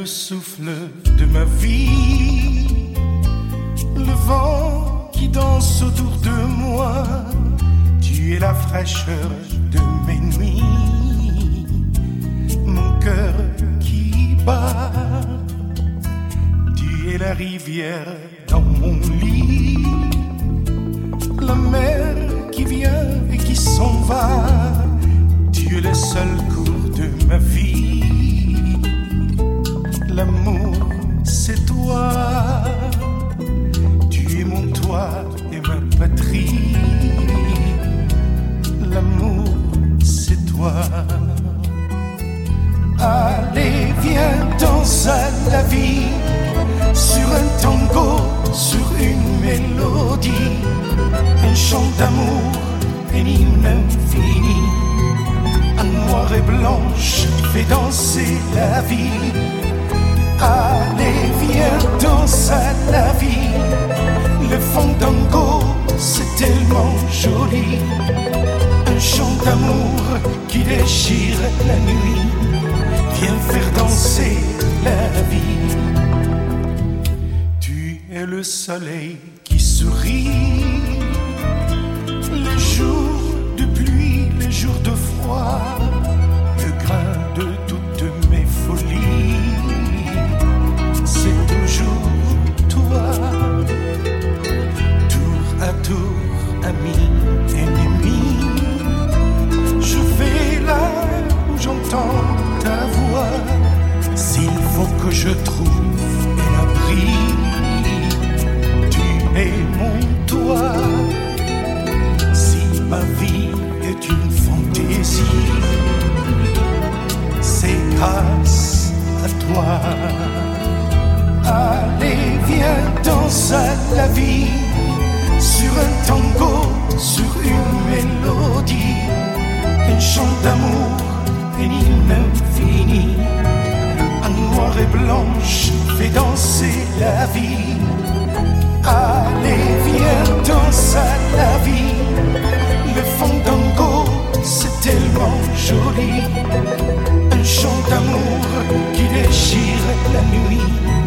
souffle de ma vie, le vent qui danse autour de moi. Tu es la fraîcheur de mes nuits, mon cœur qui bat. Tu es la rivière dans mon lit, la mer qui vient et qui s'en va. Tu es le seul cours de ma vie. L'amour, c'est toi. Tu es mon toit et ma patrie. L'amour, c'est toi. Allez, viens, danse à la vie, sur un tango, sur une mélodie, un chant d'amour, un hymne infini. En noir et blanche, fait danser la vie. Allez, viens, danse à la vie. Le fandango, c'est tellement joli. Un chant d'amour qui déchire la nuit. Viens faire danser la vie. Tu es le soleil qui sourit, les jours de pluie, les jours de froid, le grain de toutes mes folies. C'est toujours toi, tour à tour, ami, ennemi. Je vais là où j'entends ta voix. S'il faut que je trouve un abri, tu es mon toit. Si ma vie est une fantaisie, c'est grâce à toi. Allez, viens, danse à la vie, sur un tango, sur une mélodie, un chant d'amour, un hymne infini. En noir et blanche, fait danser la vie. Allez, viens, danse à la vie. Le fandango, c'est tellement joli. Un chant d'amour qui déchire la nuit.